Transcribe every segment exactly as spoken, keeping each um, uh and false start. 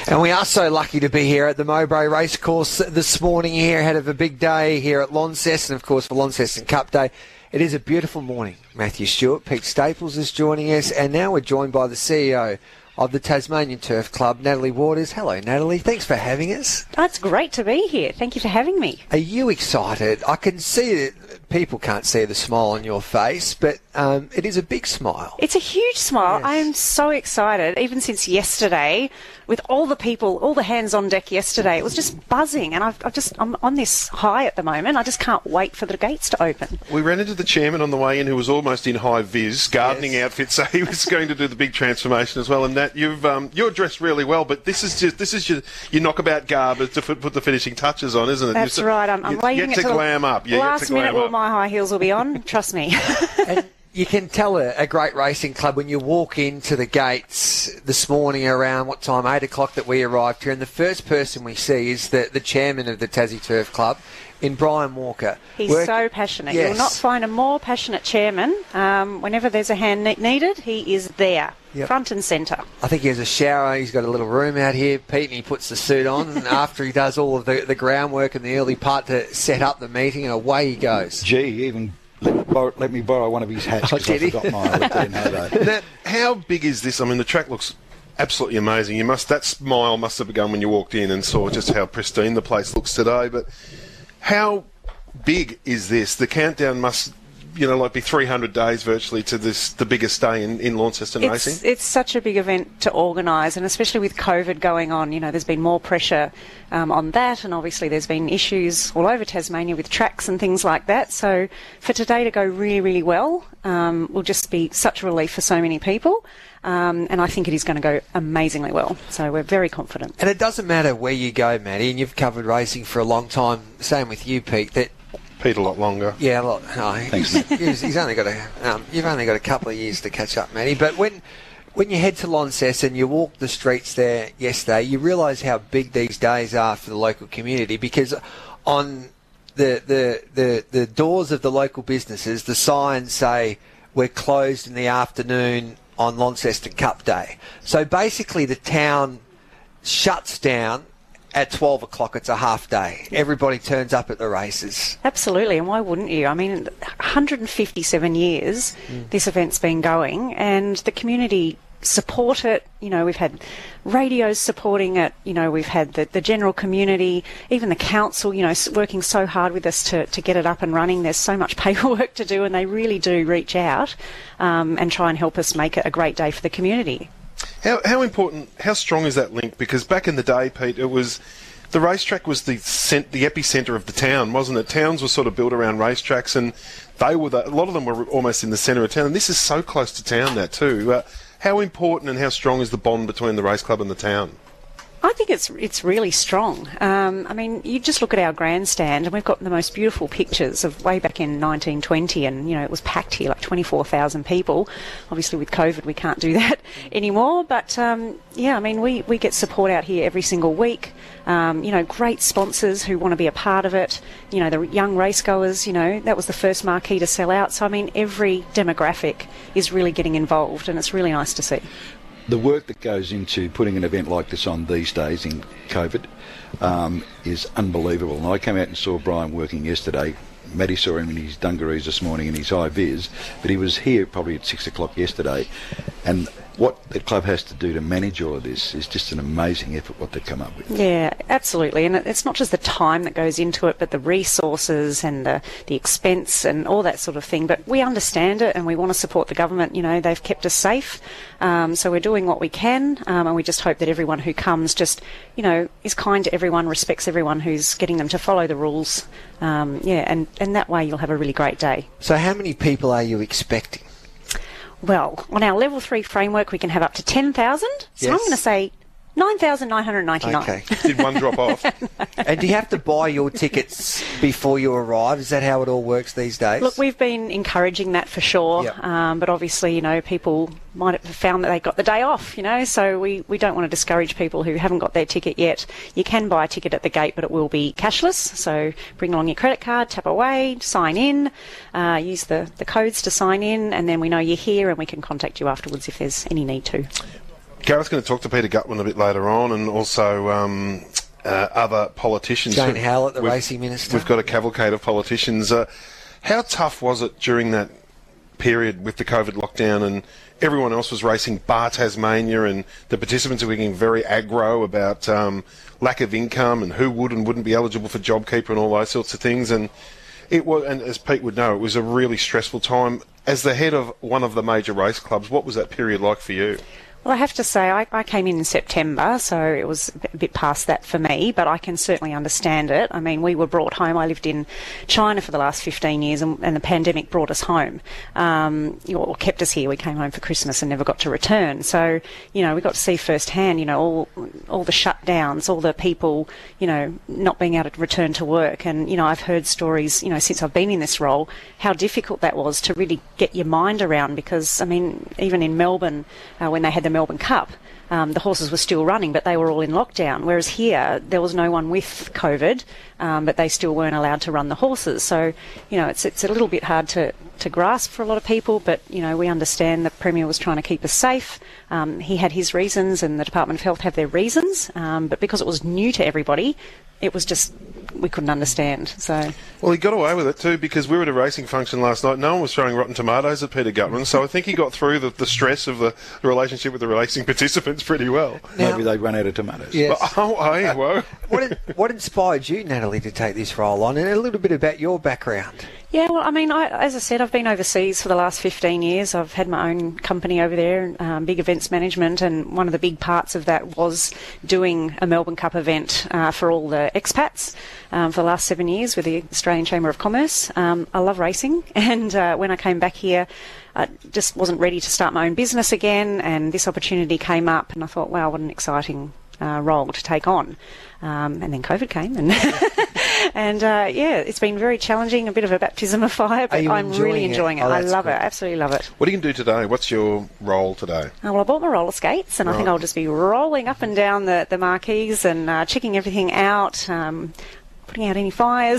And we are so lucky to be here at the Mowbray Racecourse this morning here ahead of a big day here at Launceston, of course, for Launceston Cup Day. It is a beautiful morning. Matthew Stewart, Pete Staples is joining us, and now we're joined by the C E O of the Tasmanian Turf Club, Natalie Waters. Hello, Natalie. Thanks for having us. Oh, it's great to be here. Thank you for having me. Are you excited? I can see that people can't see the smile on your face, but um, it is a big smile. It's a huge smile. Yes. I am so excited, even since yesterday, with all the people, all the hands on deck yesterday. It was just buzzing, and I've, I've just, I'm on this high at the moment. I just can't wait for the gates to open. We ran into the chairman on the way in, who was almost in high vis, gardening Yes. outfit, so he was going to do the big transformation as well. And that you've um, you're dressed really well, but this is just this is your, your knockabout garb to f- put the finishing touches on, isn't it? That's you, right. I'm, I'm you, waiting yet it to till glam up. You last yet to glam minute. All up. my high heels will be on. Trust me. And you can tell a, a great racing club when you walk into the gates this morning around, what time, eight o'clock that we arrived here, and the first person we see is the, the chairman of the Tassie Turf Club, in Brian Walker. He's Work- so passionate. Yes. You'll not find a more passionate chairman. Um, whenever there's a hand ne- needed, he is there, Yep. front and centre. I think he has a shower. He's got a little room out here, Pete, and he puts the suit on. And after he does all of the, the groundwork in the early part to set up the meeting, and away he goes. Gee, he even let, borrow, let me borrow one of his hats Oh, because I did he? forgot mine. I didn't know that. Nat, how big is this? I mean, the track looks absolutely amazing. You must that smile must have begun when you walked in and saw just how pristine the place looks today. But how big is this? The countdown must, you know, like be three hundred days virtually to this, the biggest day in, in Launceston It's, racing. it's such a big event to organise, and especially with COVID going on, you know, there's been more pressure um, on that, and obviously there's been issues all over Tasmania with tracks and things like that. So for today to go really, really well um, will just be such a relief for so many people. Um, and I think it is going to go amazingly well. So we're very confident. And it doesn't matter where you go, Matty, and you've covered racing for a long time. Same with you, Pete, that Pete a lot longer. Yeah, look, no, Thanks, he's, he's, he's only got a. Um, you've only got a couple of years to catch up, Matty. But when when you head to Launceston, you walk the streets there yesterday, you realise how big these days are for the local community, because on the the the, the doors of the local businesses, the signs say we're closed in the afternoon on Launceston Cup Day. So basically, the town shuts down. At twelve o'clock, it's a half day. Everybody turns up at the races. Absolutely, and why wouldn't you? I mean, one hundred fifty-seven years mm. this event's been going, and the community support it. You know, we've had radios supporting it. You know, we've had the, the general community, even the council, you know, working so hard with us to, to get it up and running. There's so much paperwork to do, and they really do reach out um, and try and help us make it a great day for the community. How, how important, how strong is that link? Because back in the day, Pete, it was the racetrack was the cent, the epicentre of the town, wasn't it? Towns were sort of built around racetracks, and they were the, a lot of them were almost in the centre of town. And this is so close to town now too. Uh, how important and how strong is the bond between the race club and the town? I think it's it's really strong. Um, I mean, you just look at our grandstand, and we've got the most beautiful pictures of way back in nineteen twenty, and you know it was packed here, like twenty-four thousand people. Obviously, with COVID, we can't do that anymore. But um, yeah, I mean, we, we get support out here every single week. Um, you know, great sponsors who want to be a part of it. You know, the young racegoers. You know, that was the first marquee to sell out. So I mean, every demographic is really getting involved, and it's really nice to see. The work that goes into putting an event like this on these days in COVID um, is unbelievable. And I came out and saw Brian working yesterday. Matty saw him in his dungarees this morning in his high vis, but he was here probably at six o'clock yesterday. And what the club has to do to manage all of this is just an amazing effort what they've come up with. Yeah, absolutely. And it's not just the time that goes into it, but the resources and the, the expense and all that sort of thing. But we understand it, and we want to support the government. You know, they've kept us safe. Um, so we're doing what we can, um, and we just hope that everyone who comes just, you know, is kind to everyone, respects everyone who's getting them to follow the rules. Um, yeah, and, and that way you'll have a really great day. So how many people are you expecting? Well, on our level three framework, we can have up to ten thousand. So Yes. I'm going to say nine thousand nine hundred ninety-nine. Okay. Did one drop off? And do you have to buy your tickets before you arrive? Is that how it all works these days? Look, we've been encouraging that for sure, Yep. um, but obviously, you know, people might have found that they got the day off, you know, so we, we don't want to discourage people who haven't got their ticket yet. You can buy a ticket at the gate, but it will be cashless, so bring along your credit card, tap away, sign in, uh, use the, the codes to sign in, and then we know you're here and we can contact you afterwards if there's any need to. Gareth's going to talk to Peter Gutman a bit later on, and also um, uh, other politicians. Jane Howlett, the we've, racing minister. We've got a cavalcade of politicians. Uh, how tough was it during that period with the COVID lockdown and everyone else was racing bar Tasmania, and the participants were getting very aggro about um, lack of income and who would and wouldn't be eligible for JobKeeper and all those sorts of things? And it was, and as Pete would know, it was a really stressful time. As the head of one of the major race clubs, what was that period like for you? Well, I have to say, I, I came in in September, so it was a bit past that for me, but I can certainly understand it. I mean, we were brought home. I lived in China for the last fifteen years, and, and the pandemic brought us home, um, or kept us here. We came home for Christmas and never got to return. So, you know, we got to see firsthand, you know, all all the shutdowns, all the people, you know, not being able to return to work. And, you know, I've heard stories, you know, since I've been in this role, how difficult that was to really get your mind around, because, I mean, even in Melbourne, uh, when they had the Melbourne Cup, um, the horses were still running, but they were all in lockdown, whereas here there was no one with COVID, um, but they still weren't allowed to run the horses. So, you know, it's it's a little bit hard to, to grasp for a lot of people, but, you know, we understand the Premier was trying to keep us safe. Um, he had his reasons, and the Department of Health have their reasons, um, but because it was new to everybody, it was just, we couldn't understand. So, well, he got away with it too, because we were at a racing function last night. No one was throwing rotten tomatoes at Peter Gutman, so I think he got through the, the stress of the, the relationship with the racing participants pretty well. Now, maybe they run out of tomatoes. Yes. But, oh, hey, whoa. what, in, what inspired you, Natalie, to take this role on, and a little bit about your background? Yeah, well, I mean, I, as I said, I've been overseas for the last fifteen years. I've had my own company over there, um, big events management, and one of the big parts of that was doing a Melbourne Cup event uh, for all the expats um, for the last seven years with the Australian Chamber of Commerce. Um, I love racing, and uh, when I came back here, I just wasn't ready to start my own business again, and this opportunity came up, and I thought, wow, what an exciting uh, role to take on. Um, and then COVID came, and and uh, yeah, it's been very challenging, a bit of a baptism of fire, but I'm really enjoying it. it. Oh, I love good. it, absolutely love it. What are you going to do today? What's your role today? Uh, well, I bought my roller skates, and Right. I think I'll just be rolling up and down the, the marquees and uh, checking everything out, um, putting out any fires,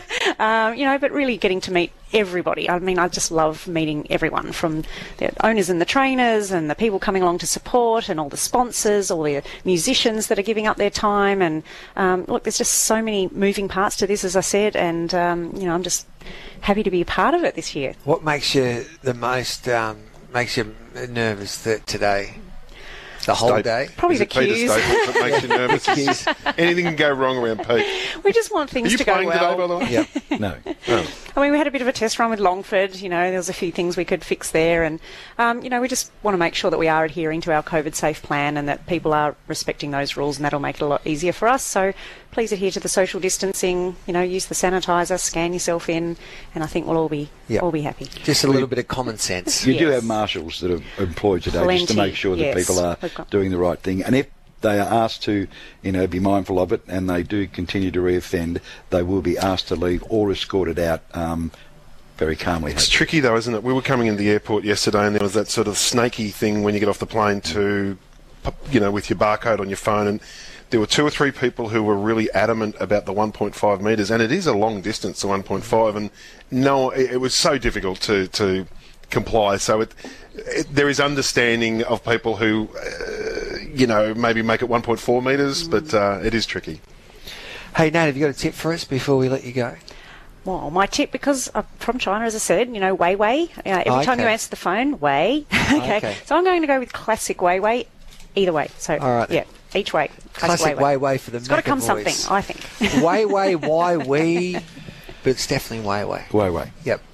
um, you know, but really getting to meet everybody. I mean, I just love meeting everyone, from the owners and the trainers and the people coming along to support, and all the sponsors, all the musicians that are giving up their time. And um, look, there's just so many moving parts to this, as I said, and, um, you know, I'm just happy to be a part of it this year. What makes you the most, um, makes you nervous that today? The whole State- day? Probably Is the it Peter's queues. statement that makes you nervous? The queues. Anything can go wrong around Pete. We just want Are things you to go playing well. today, by the way? Yep. No. Oh. I mean, we had a bit of a test run with Longford. You know, there was a few things we could fix there, and um, you know, we just want to make sure that we are adhering to our COVID safe plan, and that people are respecting those rules, and that'll make it a lot easier for us. So please adhere to the social distancing. You know, use the sanitizer, scan yourself in, and I think we'll all be Yep. all be happy. Just a little bit of common sense. You do Yes. have marshals that are employed today just to Plenty, make sure that yes. people are We've got- doing the right thing. And if they are asked to, you know, be mindful of it, and they do continue to reoffend, they will be asked to leave or escorted out um, very calmly. It's tricky though, isn't it? We were coming into the airport yesterday, and there was that sort of snaky thing when you get off the plane to, you know, with your barcode on your phone, and there were two or three people who were really adamant about the one point five metres, and it is a long distance, the one point five, and no, it, it was so difficult to, to comply. So it, it, there is understanding of people who, uh, you know, maybe make it one point four metres, but uh, it is tricky. Hey, Nat, have you got a tip for us before we let you go? Well, my tip, because I'm from China, as I said, you know, Wei Wei. Uh, every Oh, time you okay. answer the phone, Wei. okay. Okay. So I'm going to go with classic Wei Wei, either way. So, All right then. yeah, each way. Classic way way for the It's got to come something, McAvoys. I think. Way way why we, but it's definitely way way. Way, way. Yep.